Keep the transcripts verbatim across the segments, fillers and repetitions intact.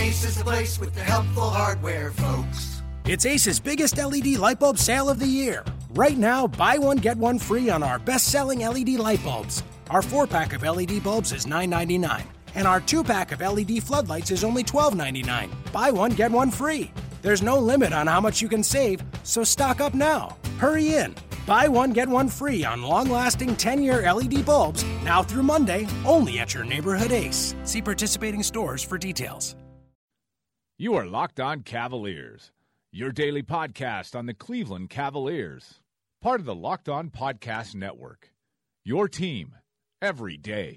Ace is the place with the helpful hardware, folks. It's Ace's biggest L E D light bulb sale of the year. Right now, buy one, get one free on our best-selling L E D light bulbs. Our four-pack of L E D bulbs is nine ninety-nine, and our two-pack of L E D floodlights is only twelve ninety-nine. Buy one, get one free. There's no limit on how much you can save, so stock up now. Hurry in. Buy one, get one free on long-lasting ten-year L E D bulbs, now through Monday, only at your neighborhood Ace. See participating stores for details. You are Locked On Cavaliers, your daily podcast on the Cleveland Cavaliers. Part of the Locked On Podcast Network, your team every day.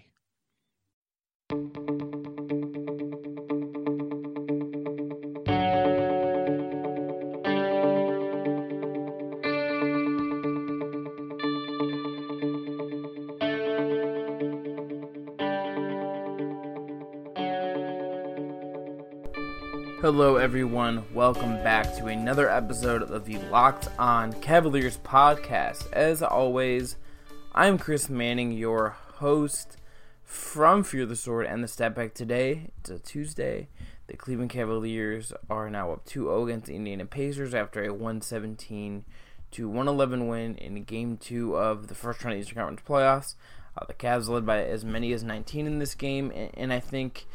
Hello everyone, welcome back to another episode of the Locked On Cavaliers podcast. As always, I'm Chris Manning, your host from Fear the Sword and the Step Back. Today, it's a Tuesday. The Cleveland Cavaliers are now up two oh against the Indiana Pacers after a one seventeen to one eleven win in Game two of the first round of the Eastern Conference playoffs. Uh, the Cavs led by as many as nineteen in this game, and, and I think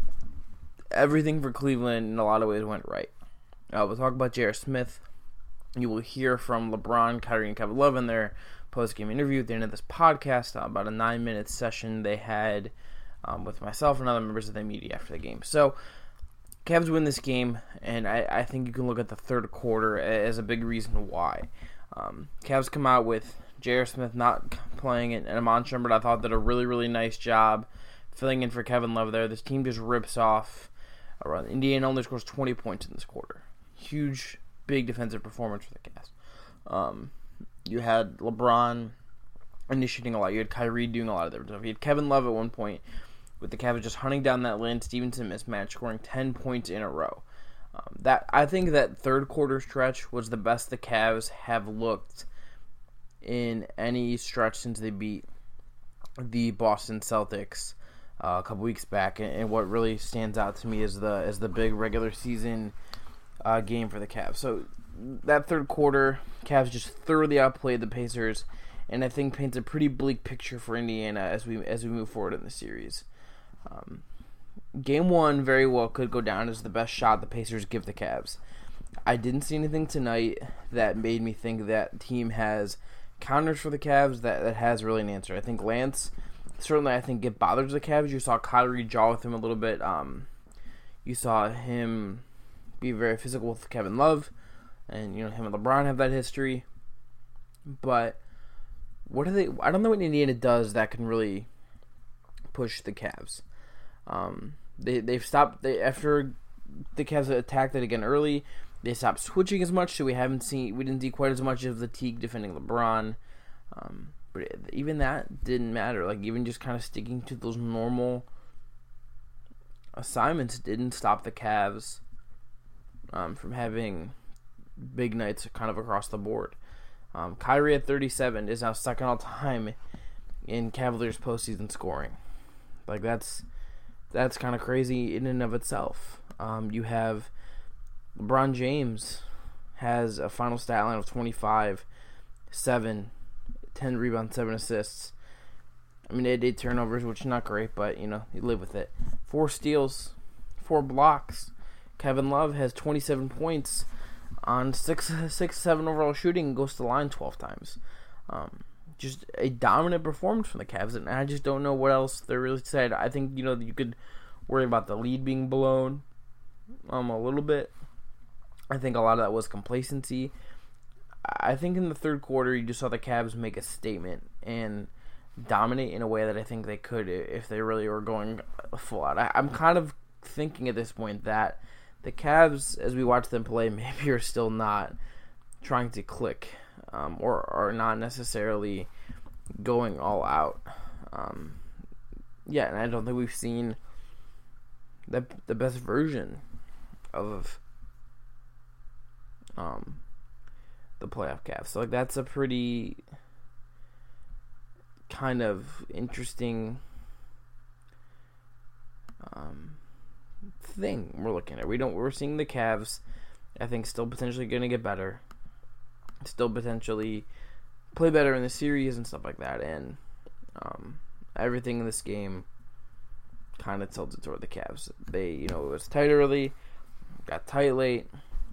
everything for Cleveland in a lot of ways went right. Uh, we'll talk about J R. Smith. You will hear from LeBron, Kyrie, and Kevin Love in their post-game interview at the end of this podcast, uh, about a nine-minute session they had um, with myself and other members of the media after the game. So, Cavs win this game, and I, I think you can look at the third quarter as a big reason why. Um, Cavs come out with J R. Smith not playing, and Iman Shumpert, I thought, did a really, really nice job filling in for Kevin Love there. This team just rips off. Around Indiana only scores twenty points in this quarter. Huge, big defensive performance for the Cavs. Um, you had LeBron initiating a lot. You had Kyrie doing a lot of their stuff. You had Kevin Love at one point with the Cavs just hunting down that Lance Stevenson mismatch, scoring ten points in a row. Um, that I think that third quarter stretch was the best the Cavs have looked in any stretch since they beat the Boston Celtics Uh, a couple weeks back, and, and what really stands out to me is the is the big regular season uh, game for the Cavs. So that third quarter, Cavs just thoroughly outplayed the Pacers, and I think paints a pretty bleak picture for Indiana as we as we move forward in the series. Um, game one very well could go down as the best shot the Pacers give the Cavs. I didn't see anything tonight that made me think that team has counters for the Cavs that, that has really an answer. I think Lance. Certainly, I think it bothers the Cavs. You saw Kyrie jaw with him a little bit. Um, you saw him be very physical with Kevin Love, and you know him and LeBron have that history. But what do they? I don't know what Indiana does that can really push the Cavs. Um, they they've stopped they, after the Cavs attacked it again early. They stopped switching as much, so we haven't seen we didn't see quite as much of the Teague defending LeBron. Um, But even that didn't matter. Like, even just kind of sticking to those normal assignments didn't stop the Cavs um, from having big nights kind of across the board. Um, Kyrie at thirty-seven is now second all time in Cavaliers postseason scoring. Like, that's that's kind of crazy in and of itself. Um, you have LeBron James has a final stat line of twenty-five, seven, ten rebounds, seven assists. I mean, they had eight turnovers, which is not great, but, you know, you live with it. Four steals, four blocks. Kevin Love has twenty-seven points on six, six, seven overall shooting and goes to the line twelve times. Um, just a dominant performance from the Cavs, and I just don't know what else they're really said. I think, you know, you could worry about the lead being blown um, a little bit. I think a lot of that was complacency. I think in the third quarter, you just saw the Cavs make a statement and dominate in a way that I think they could if they really were going full out. I, I'm kind of thinking at this point that the Cavs, as we watch them play, maybe are still not trying to click um, or are not necessarily going all out. Um, yeah, and I don't think we've seen the the best version of um. the playoff Cavs. So like that's a pretty kind of interesting um, thing we're looking at. We don't. We're seeing the Cavs, I think, still potentially going to get better, still potentially play better in the series and stuff like that. And um, everything in this game kind of tilted toward the Cavs. They, you know, it was tight early, got tight late.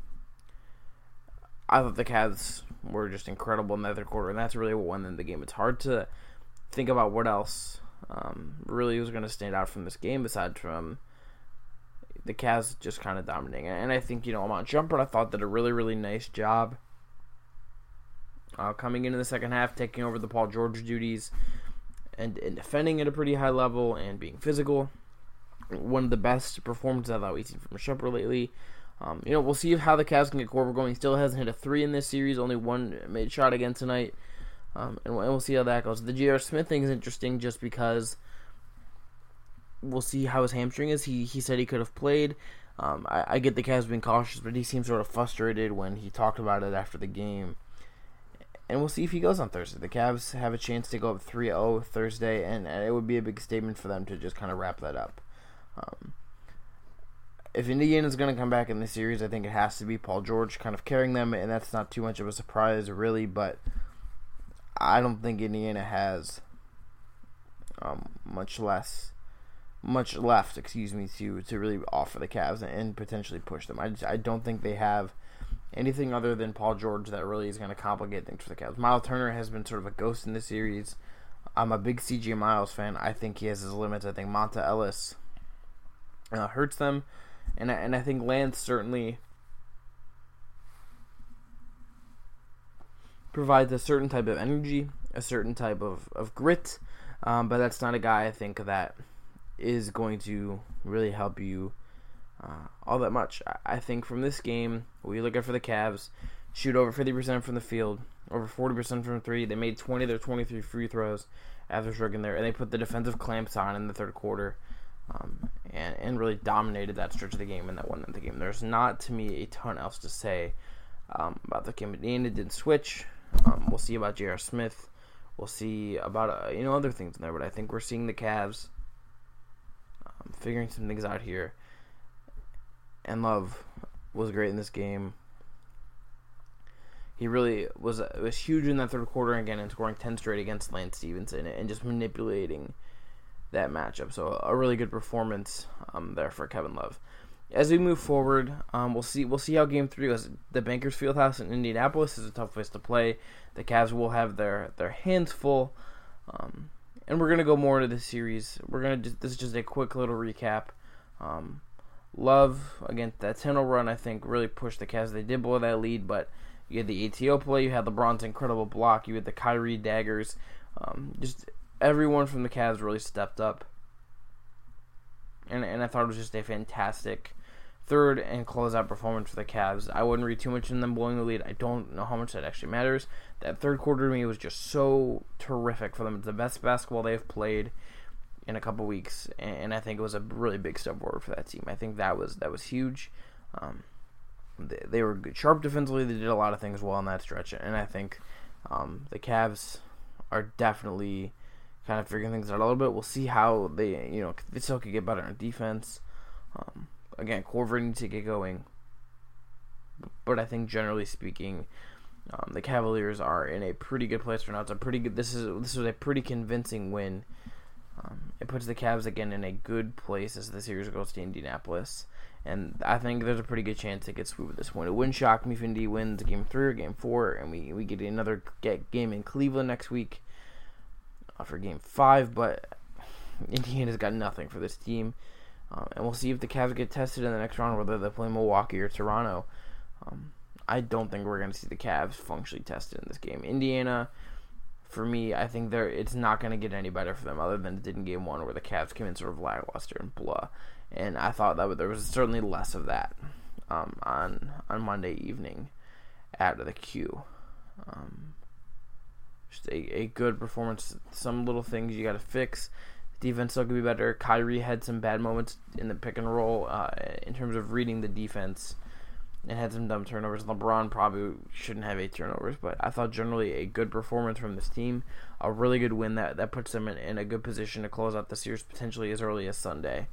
I thought the Cavs were just incredible in the third quarter, and that's really what won them the game. It's hard to think about what else um, really was going to stand out from this game aside from the Cavs just kind of dominating. And I think, you know, Iman Shumpert, I thought, did a really, really nice job uh, coming into the second half, taking over the Paul George duties and, and defending at a pretty high level and being physical. One of the best performances I thought we've seen from Shumpert lately. Um, you know, we'll see how the Cavs can get Korver going. He still hasn't hit a three in this series. Only one made shot again tonight. Um, and we'll see how that goes. The J R. Smith thing is interesting just because we'll see how his hamstring is. He he said he could have played. Um, I, I get the Cavs being cautious, but he seemed sort of frustrated when he talked about it after the game. And we'll see if he goes on Thursday. The Cavs have a chance to go up three oh Thursday, and, and it would be a big statement for them to just kind of wrap that up. Um, if Indiana's going to come back in the series, I think it has to be Paul George kind of carrying them, and that's not too much of a surprise, really, but I don't think Indiana has um, much less, much left, excuse me, to, to really offer the Cavs and potentially push them. I, just, I don't think they have anything other than Paul George that really is going to complicate things for the Cavs. Miles Turner has been sort of a ghost in the series. I'm a big C J Miles fan. I think he has his limits. I think Monta Ellis uh, hurts them. And I, and I think Lance certainly provides a certain type of energy, a certain type of, of grit, um, but that's not a guy I think that is going to really help you uh, all that much. I, I think from this game, we look at for the Cavs, shoot over fifty percent from the field, over forty percent from three. They made twenty of their twenty-three free throws after striking there, and they put the defensive clamps on in the third quarter. Um, and, and really dominated that stretch of the game and that won them the game. There's not, to me, a ton else to say um, about the game. Indiana didn't switch. Um, we'll see about J R. Smith. We'll see about uh, you know other things in there. But I think we're seeing the Cavs um, figuring some things out here. And Love was great in this game. He really was was huge in that third quarter again and scoring ten straight against Lance Stevenson and just manipulating that matchup. So a really good performance um, there for Kevin Love. As we move forward, um, we'll see we'll see how Game Three goes. The Bankers Fieldhouse in Indianapolis is a tough place to play. The Cavs will have their their hands full, um, and we're gonna go more into this series. We're gonna just, this is just a quick little recap. Um, Love again, that ten oh run I think really pushed the Cavs. They did blow that lead, but you had the A T O play, you had LeBron's incredible block, you had the Kyrie daggers, um, just. Everyone from the Cavs really stepped up. And and I thought it was just a fantastic third and closeout performance for the Cavs. I wouldn't read too much in them blowing the lead. I don't know how much that actually matters. That third quarter to me was just so terrific for them. It's the best basketball they've played in a couple weeks. And I think it was a really big step forward for that team. I think that was that was huge. Um, they, they were good, sharp defensively. They did a lot of things well in that stretch. And I think um, the Cavs are definitely kind of figuring things out a little bit. We'll see how they, you know, they still could get better on defense. Um, again, Korver needs to get going. But I think generally speaking, um, the Cavaliers are in a pretty good place for now. It's a pretty good. This is this was a pretty convincing win. Um, it puts the Cavs again in a good place as the series goes to Indianapolis, and I think there's a pretty good chance they get sweep at this point. It wouldn't shock me if Indy wins Game Three or Game Four, and we we get another get game in Cleveland next week for Game five, but Indiana's got nothing for this team. Um, and we'll see if the Cavs get tested in the next round, whether they play Milwaukee or Toronto. Um, I don't think we're going to see the Cavs functionally tested in this game. Indiana, for me, I think they're it's not going to get any better for them other than it did in Game one where the Cavs came in sort of lackluster and blah. And I thought that there was certainly less of that um, on, on Monday evening at the Q. Um Just a, a good performance. Some little things you got to fix. Defense still could be better. Kyrie had some bad moments in the pick and roll uh, in terms of reading the defense and had some dumb turnovers. LeBron probably shouldn't have eight turnovers, but I thought generally a good performance from this team. A really good win that, that puts them in, in a good position to close out the series potentially as early as Sunday.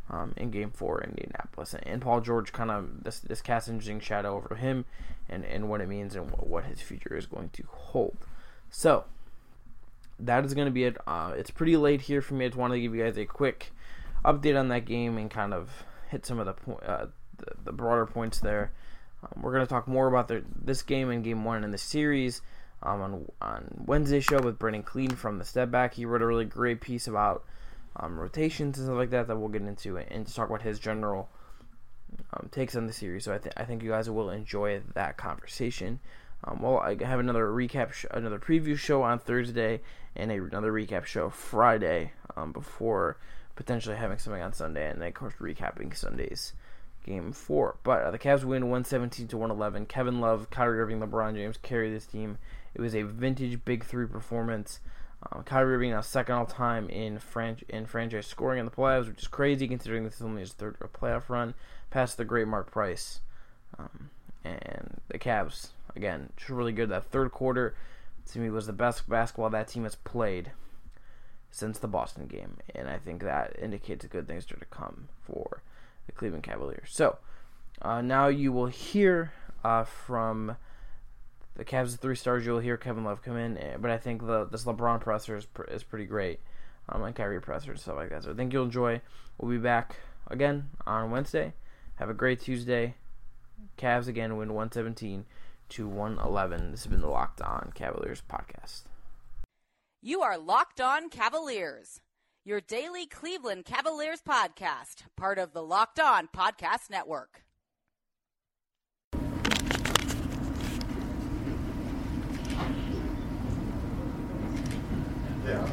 um, in Game Four in Indianapolis. And, and Paul George kind of this this casts an interesting shadow over him and, and what it means and what, what his future is going to hold. So that is going to be it. Uh, it's pretty late here for me. I just wanted to give you guys a quick update on that game and kind of hit some of the po- uh, the, the broader points there. Um, we're going to talk more about the, this game and Game One in the series um, on on Wednesday's show with Brendan Clean from the Step Back. He wrote a really great piece about um, rotations and stuff like that that we'll get into and to talk about his general um, takes on the series. So I think I think you guys will enjoy that conversation. Um, well, I have another recap, sh- another preview show on Thursday, and a, another recap show Friday um, before potentially having something on Sunday, and then of course recapping Sunday's Game Four. But uh, the Cavs win one seventeen to one eleven. Kevin Love, Kyrie Irving, LeBron James carry this team. It was a vintage Big Three performance. Um, Kyrie Irving now second all time in fran- in franchise scoring in the playoffs, which is crazy considering this is only his third playoff run, past the great Mark Price. Um, and the Cavs, again, just really good. That third quarter, to me, was the best basketball that team has played since the Boston game. And I think that indicates good things are to come for the Cleveland Cavaliers. So, uh, now you will hear uh, from the Cavs' three stars. You'll hear Kevin Love come in. But I think the this LeBron presser is, is pretty great. Um, and Kyrie presser and stuff like that. So I think you'll enjoy. We'll be back again on Wednesday. Have a great Tuesday. Cavs again win one seventeen to one eleven. This has been the Locked On Cavaliers podcast. You are Locked On Cavaliers, your daily Cleveland Cavaliers podcast, part of the Locked On Podcast Network. Yeah.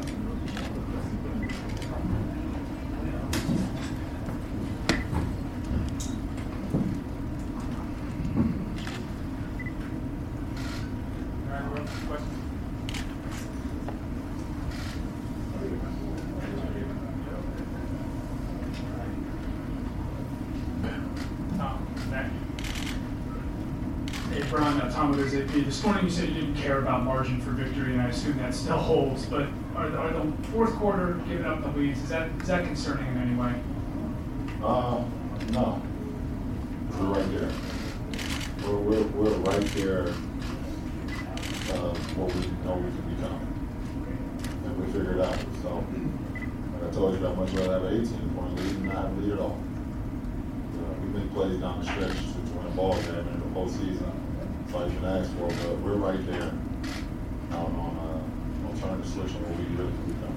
Brian, uh, Tom with A P. This morning you said you didn't care about margin for victory, and I assume that still holds. But are the, are the fourth quarter giving up the leads? Is that is that concerning in any way? Uh, no. We're right there. We're we're, we're right there. Uh, what we know we can become, and we figured it out. So, like I told you, I'd much rather have an eighteen point lead than not have a lead at all. Uh, we make plays down the stretch to win a ball game in the postseason. Like you can ask for, but we're right there out on uh, on turning the switch on what we really can become.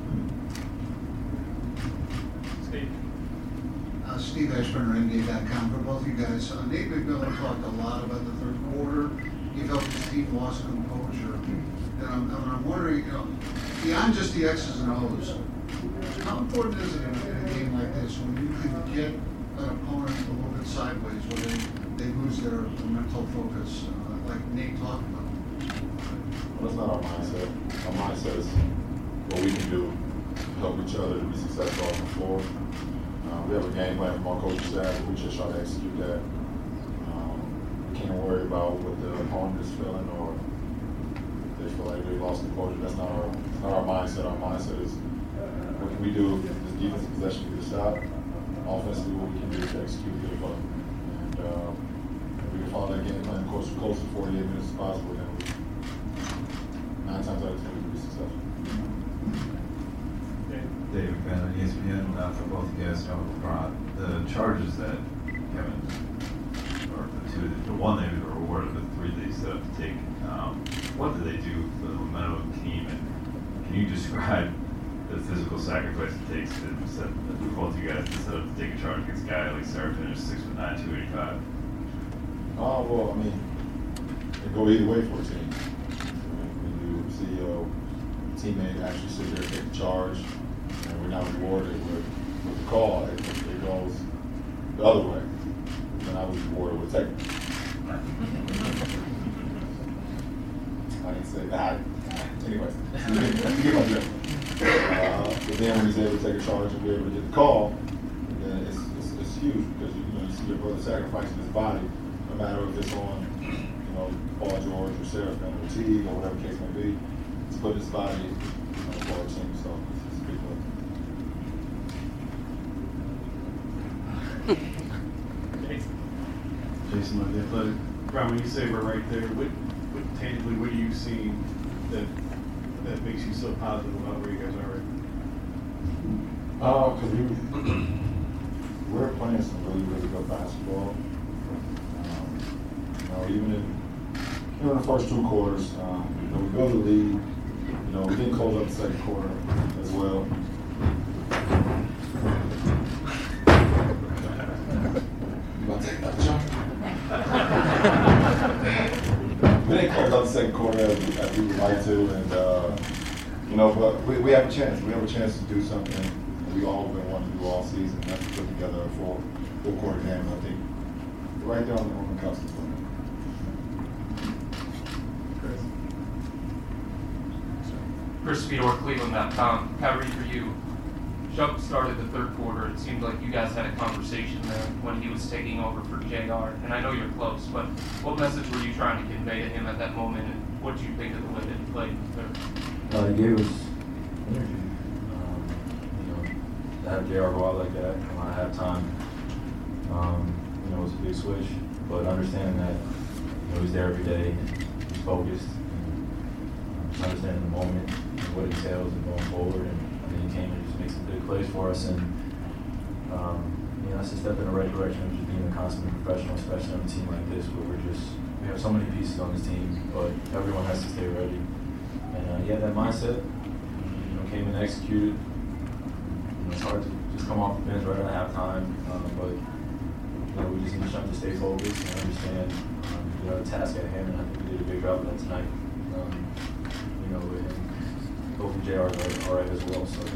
Steve. Uh, Steve Ashburn, N B A dot com. For both of you guys, uh, Nate McMillan talked a lot about the third quarter. He felt his team lost composure, and I'm, and I'm wondering, you know, beyond just the X's and O's, how important is it in, in a game like this when you can get an opponent a little bit sideways, when they, they lose their mental focus, uh, like Nate talked about? Well, that's not our mindset. Our mindset is what we can do to help each other to be successful on the floor. Uh, we have a game plan from our coaching staff. We just try to execute that. Um, we can't worry about what the opponent is feeling or if they feel like they lost composure. That's not our, that's not our mindset. Our mindset is what can we do if this defensive possession get a stop? Offensively, what we can do to execute get a buck. And uh, if we can follow that game plan, of course, close to forty-eight minutes as possible, then we, nine times out of ten we can be successful. David Bennett, E S P N, uh, for both you guys, know LeBron. The charges that Kevin, or the two, the one they were awarded, the three they set up to take, um, what did they do for the momentum of the team? And can you describe the physical sacrifice it takes to set, for both you guys to set up to take a charge against a guy like Serafin, who's six foot nine, two eighty-five? Oh, well, I mean, it go either way for a team. I mean, when you see a teammate actually sit there and take the charge, and we're not rewarded with, with the call, it, it goes the other way. And I was rewarded with technical. I didn't say that. Anyways, you get my drift. Uh, but then when he's able to take a charge and be able to get the call, then it's, it's, it's huge because you, you know you see your brother sacrificing his body, no matter if it's on, you know, Paul George or Serafin or Teague or whatever the case may be, to put his body you know, for our team. So it's, it's a big deal. Jason Lundy, Athletic. Brian, when you say we're right there, what, what tangibly, what are you seeing that that makes you so positive about where you guys are right now? Uh, because we, we're playing some really, really good basketball. Um, you know, even in, you know, in the first two quarters, um, you know, we built a lead. You know, we didn't close up the second quarter as well. You want to take that jump? We didn't close out the second quarter as we, as we would like to, and uh, you know, but we, we have a chance. We have a chance to do something that we all been wanting to do all season. That's to put together a full full quarter game. And I think we're right there on the, on the cusp of it. Chris. Chris Fedor, Cleveland dot com. Kyrie, for you, Chuck started the third quarter. It seemed like you guys had a conversation there when he was taking over for J R. And I know you're close, but what message were you trying to convey to him at that moment, and what did you think of the way that he played in the third? Uh, he gave us energy. Um, you know, to have J R go out like that when I have time, um, you know, it was a big switch. But understanding that, you know, he's there every day, he's focused, and um, understanding the moment and what it entails and going forward. And I think he came and just made some big plays for us. And um, you know, that's a step in the right direction of just being a consummate professional, especially on a team like this where we're just we have so many pieces on this team, but everyone has to stay ready. And uh, he had that mindset, you know, came and executed. You know, it's hard to just come off the bench right at halftime, uh, but you know, we just need to stay focused and understand, um, you know, the task at hand. And I think we did a big job of that tonight. Um, you know, and hopefully J R is all right as well. So.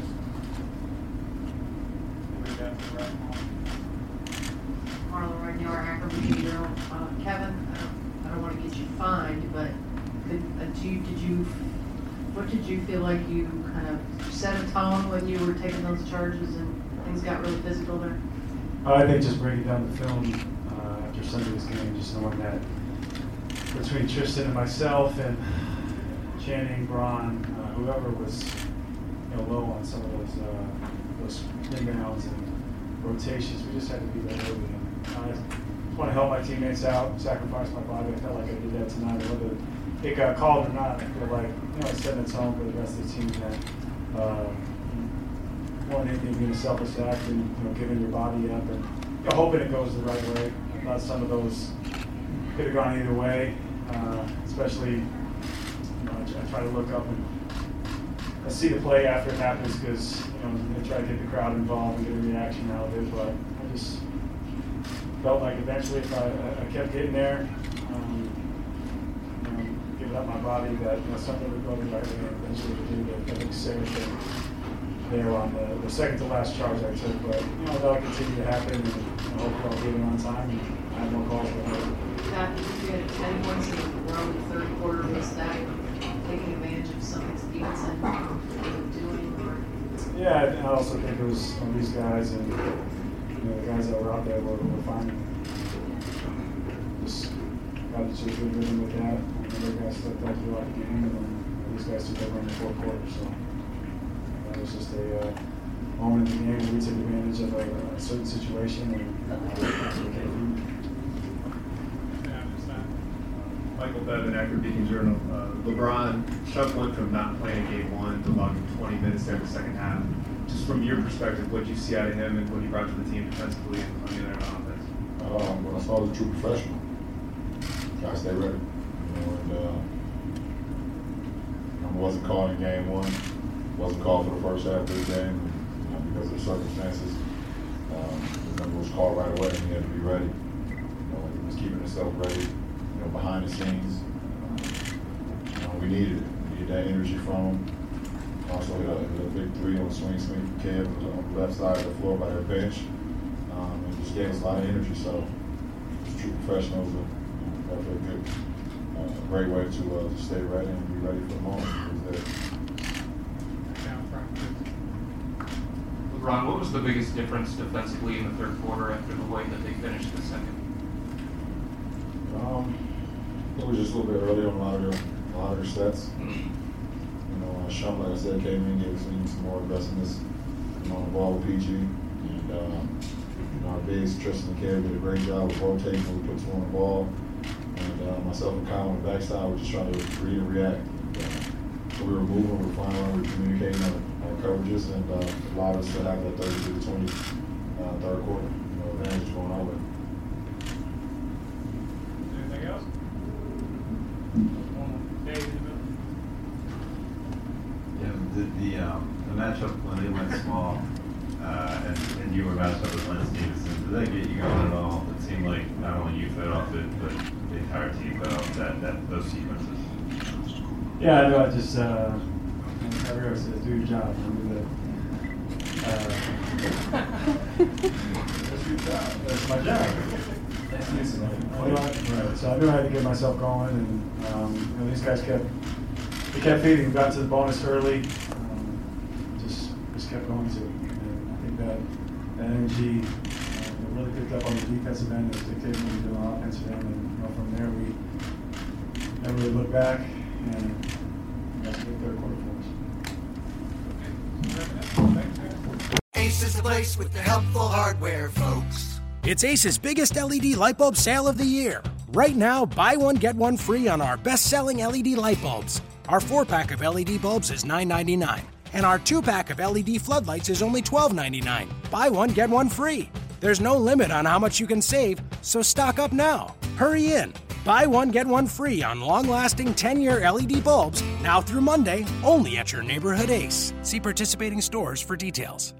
Marla right now, our Acquisition Journal. Uh, Kevin, I don't, I don't want to get you fined, but could, uh, did you, did you, what did you feel like you kind of set a tone when you were taking those charges and things got really physical there? Uh, I think just breaking down the film uh, after Sunday's game, just knowing that between Tristan and myself and Channing, Braun, uh, whoever was, you know, low on some of those uh, those rebounds and rotations, we just had to be that early. And I just want to help my teammates out, sacrifice my body. I felt like I did that tonight. Whether it got called or not, I feel like, you know, it's setting a tone for the rest of the team that uh, more than anything being a selfish act and, you know, giving your body up and, you know, hoping it goes the right way. I thought some of those could have gone either way, uh, especially, you know, I, I try to look up and I see the play after it happens because, you know, I try to get the crowd involved and get a reaction out of it, but I just felt like eventually if I, I kept getting there, um, you know, giving up my body, that, you know, something would go the right way and eventually would do. But I think Sarah said there on the, the second to last charge I took, but, you know, that'll continue to happen, and, you know, hopefully I'll get it on time and I have no calls for it. That you had ten points in a row in the third quarter. Was that taking advantage of something Stevenson was doing? Or? Yeah, and I also think it was some of these guys and, you know, the guys that were out there were, were finding just got to just good rhythm with that. And the other guys stepped up throughout the game, and then these guys took over in the fourth quarter. So that was just a uh, moment in the game where we took advantage of a, a certain situation and uh, Michael Bevan, Akron Beacon Journal. Uh, LeBron, Chuck went from not playing game one to logging twenty minutes there in the second half. Just from your perspective, what do you see out of him and what he brought to the team defensively and on the other end on offense? Um, when I saw the true professional, gotta stay ready. You know, and uh, I wasn't called in game one, wasn't called for the first half of the game, you know, because of the circumstances. Um, the number was called right away, and he had to be ready. You know, he was keeping himself ready. You know, behind the scenes, um, you know, we needed it. We needed that energy from him. Also hit a, hit a big three on the swing swing for Kev on the left side of the floor by their bench. Um, and just gave us a lot of energy. So, just true professionals, and you know, a good, uh, great way to, uh, to stay ready and be ready for the moment. Was LeBron, what was the biggest difference defensively in the third quarter after the way that they finished the second? Um, it was just a little bit early on a lot of their, a lot of their sets. You know, uh, Shump, like I said, came in, gave us some more aggressiveness, you know, on the ball with P G. And, uh, you know, our bigs, Tristan and Kev, did a great job of rotating when we put two on the ball. And uh, myself and Kyle on the backside were just trying to read and react. Uh, so we were moving, we were flying, we were communicating on, on coverages, and uh, allowed us to have that thirty-two to twenty uh, third quarter. You know, advantage going our way. Anything else? Yeah, the, the, um, the matchup when they went small, uh, and, and you were matched up with Lance Stevenson, did that get you going at all? It seemed like not only you fed off it, but the entire team fed off that, that those sequences. Yeah, I know. I just, uh, everyone says, do your job. I mean, that, uh, that's your job. That's my job. Right. So I knew I had to get myself going, and um, you know, these guys kept, they kept feeding. We got to the bonus early. Um, just, just kept going to it. And I think that, that energy uh, really picked up on the defensive end. It was dictating what we did on the offensive end, and you know, from there we never really looked back. And that's a good third quarter for us. Ace is the place with the helpful hardware, folks. It's Ace's biggest L E D light bulb sale of the year. Right now, buy one, get one free on our best-selling L E D light bulbs. Our four-pack of L E D bulbs is nine ninety-nine, and our two-pack of L E D floodlights is only twelve ninety-nine. Buy one, get one free. There's no limit on how much you can save, so stock up now. Hurry in. Buy one, get one free on long-lasting ten-year L E D bulbs now through Monday, only at your neighborhood Ace. See participating stores for details.